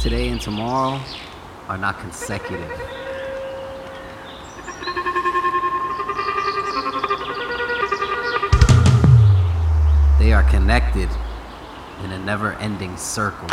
today and tomorrow are not consecutive. They are connected in a never-ending circle.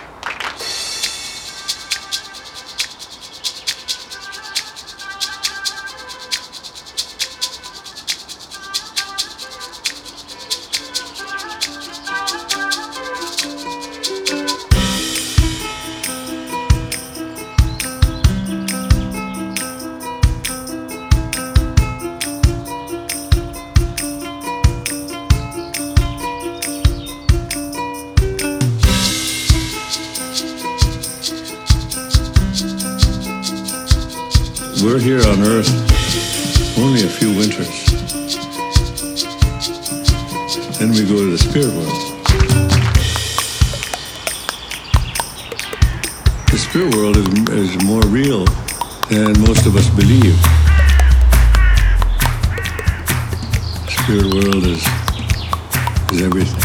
We're here on Earth only a few winters. Then we go to the spirit world. The spirit world is more real than most of us believe. The spirit world is everything.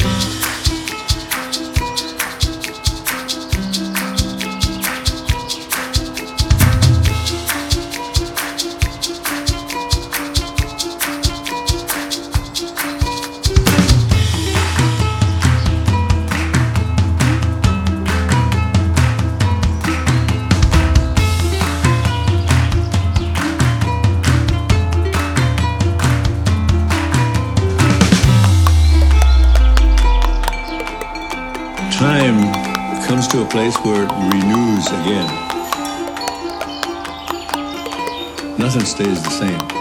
Time comes to a place where it renews again. Nothing stays the same.